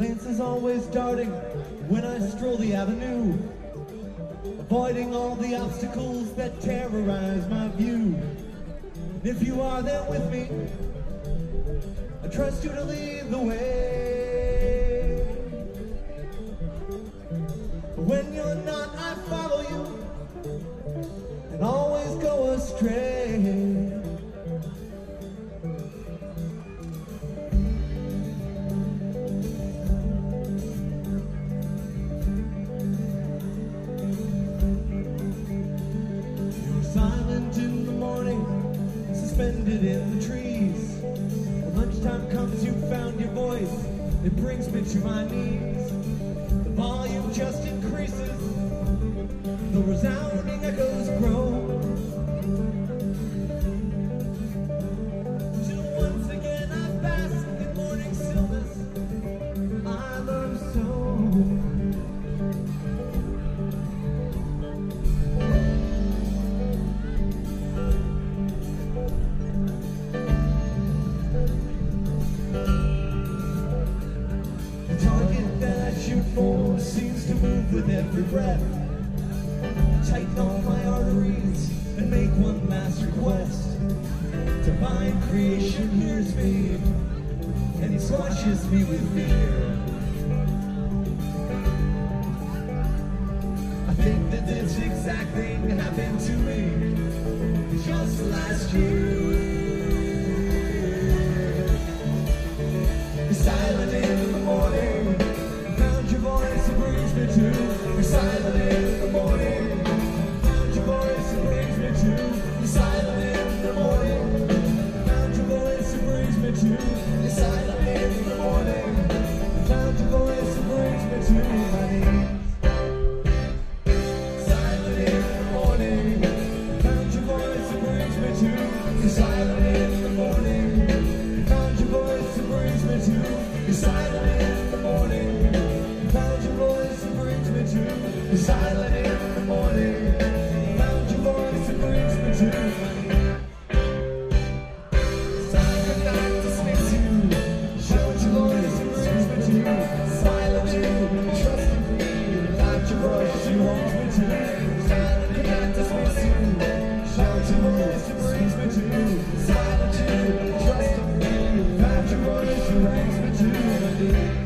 glance is always darting when I stroll the avenue, avoiding all the obstacles that terrorize my view. And if you are there with me, I trust you to lead the way. When you're not, I follow you and always go astray. Silent in the morning, suspended in the trees. When lunchtime comes, you found your voice, it brings me to my knees. The volume just increases, the resounding echoes grow, till once again I bask in morning stillness. I love so. Seems to move with every breath. Tighten all my arteries and make one last request. Divine creation hears me and squashes me with fear. I think that this exact thing happened to me just last year. You're silent in the morning, found your voice, it brings me to. You're silent in the morning, found your voice, it brings me to. You're silent in the morning, found your voice, it brings me to. You're silent in the morning, found your voice, it brings me to my knees. Silent in the morning, found your voice, it brings me to. You're silent in the morning, found your voice, it brings me to. You're silent in the morning, found your voice, it brings me to. You're silent in the morning, found your voice, it brings me to. Silent night dismiss you, shout your voice, it brings me to. Silent you, trust in me, without your voice, you want me to. Silent night dismiss you, shout your voice, it brings me to. Silent you, trust in me, without your voice, you brings me to.